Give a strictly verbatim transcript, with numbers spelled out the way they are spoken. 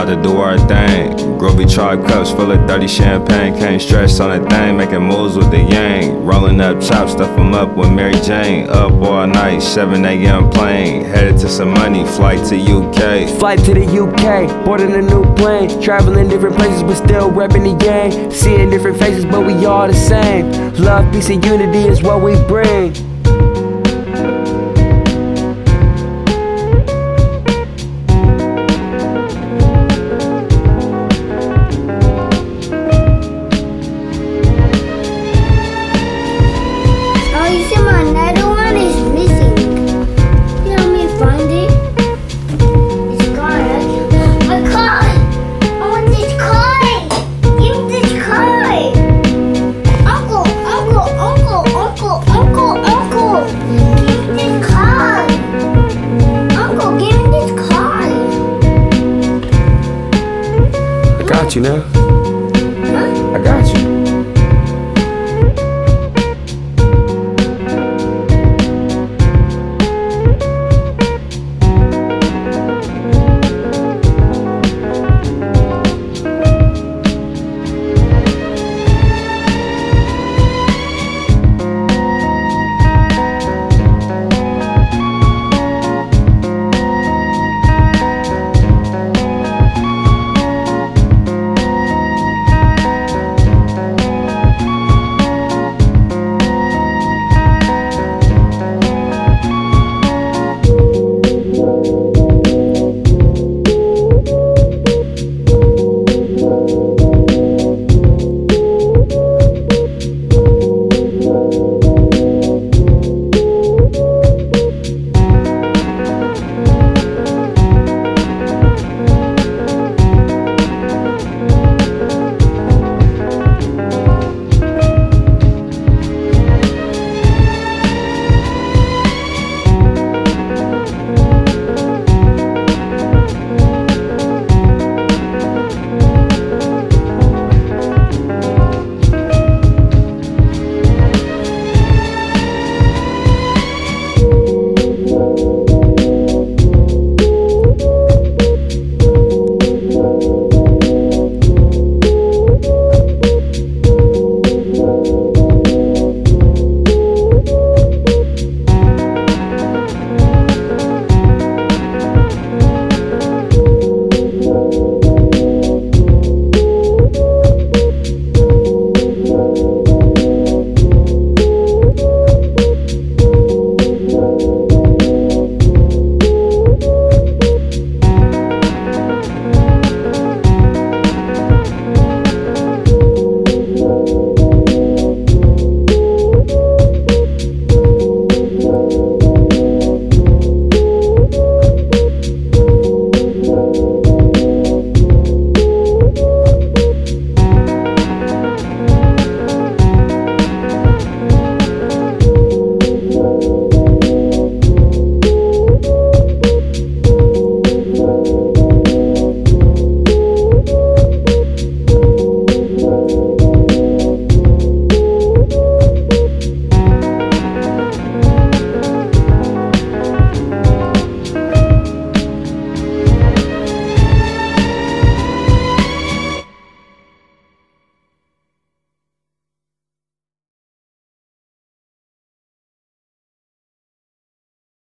About to do our thing. Groovy tribe cups full of dirty champagne. Can't stress on a thing, making moves with the yang. Rolling up chops, stuff them up with Mary Jane. Up all night, seven A M plane. Headed to some money, flight to U K. Flight to the U K, boarding a new plane. Traveling different places but still repping the gang. Seeing different faces but we all the same. Love, peace and unity is what we bring. I got you now. Huh? I got you.